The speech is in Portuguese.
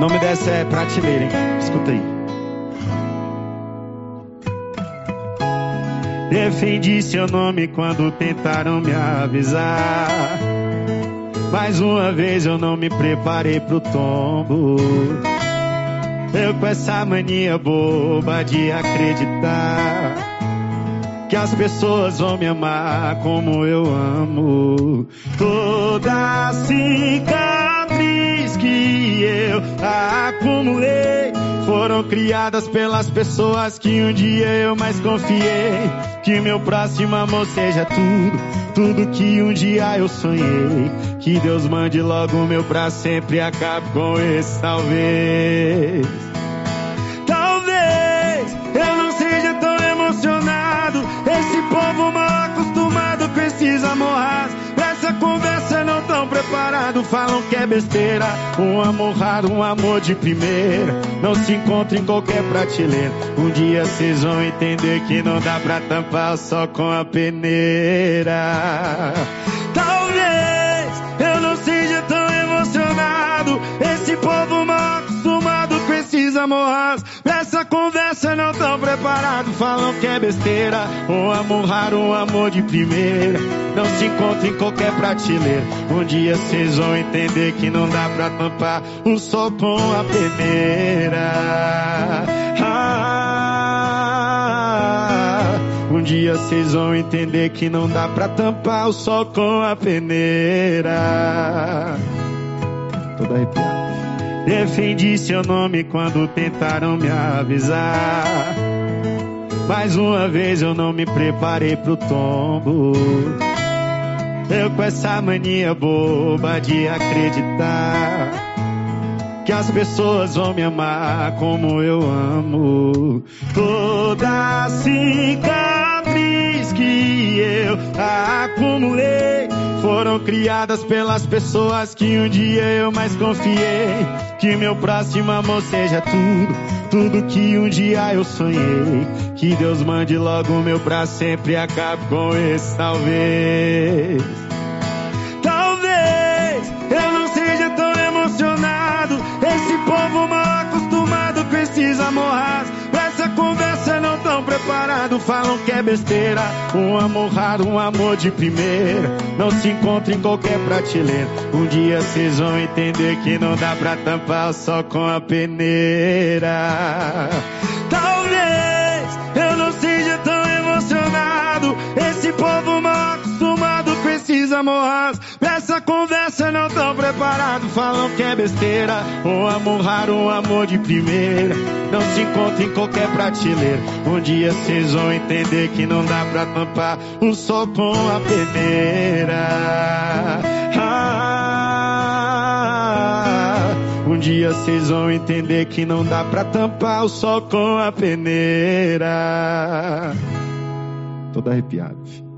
nome dessa é Prateleira, hein? Escuta aí. Defendi seu nome quando tentaram me avisar. Mais uma vez eu não me preparei pro tombo. Eu com essa mania boba de acreditar que as pessoas vão me amar como eu amo. Toda cicatriz que eu acumulei foram criadas pelas pessoas que um dia eu mais confiei. Que meu próximo amor seja tudo que um dia eu sonhei. Que Deus mande logo o meu pra sempre e acabe com esse talvez. Talvez eu não seja tão emocionado. Esse povo mal acostumado com esses amorrados. Pra essa conversa não tão preparado. Falam que é besteira, um amor raro, um amor de primeira. Não se encontra em qualquer prateleira. Um dia vocês vão entender que não dá pra tampar só com a peneira. Talvez eu não seja tão emocionado. Esse povo mal acostumado com esses amorrados. Pra essa conversa não tão preparado. Falam que é besteira, um amor raro, um amor de primeira. Não se encontra em qualquer prateleira. Um dia vocês vão entender que não dá pra tampar o sol com a peneira. Um dia vocês vão entender que não dá pra tampar o sol com a peneira. Todo arrepiado. Defendi seu nome quando tentaram me avisar. Mais uma vez eu não me preparei pro tombo. Eu com essa mania boba de acreditar que as pessoas vão me amar como eu amo. Toda cicatriz que eu acumulei foram criadas pelas pessoas que um dia eu mais confiei. Que meu próximo amor seja tudo que um dia eu sonhei. Que Deus mande logo o meu pra sempre e acabe com esse talvez. Talvez eu não seja tão emocionado. Esse povo mal acostumado com esses amorrados. Pra essa conversa não tão preparado. Falam que é besteira, um amor raro, um amor de primeira. Não se encontra em qualquer prateleira. Um dia vocês vão entender que não dá pra tampar só com a peneira. Talvez eu não seja tão emocionado. Esse povo mal acostumado com esses amorrados. Pra essa conversa não tão preparado. Falam que é besteira, um amor raro, um amor de primeira. Não se encontra em qualquer prateleira. Um dia vocês vão entender que não dá pra tampar o sol com a peneira. Um dia vocês vão entender que não dá pra tampar o sol com a peneira. Todo arrepiado, filho.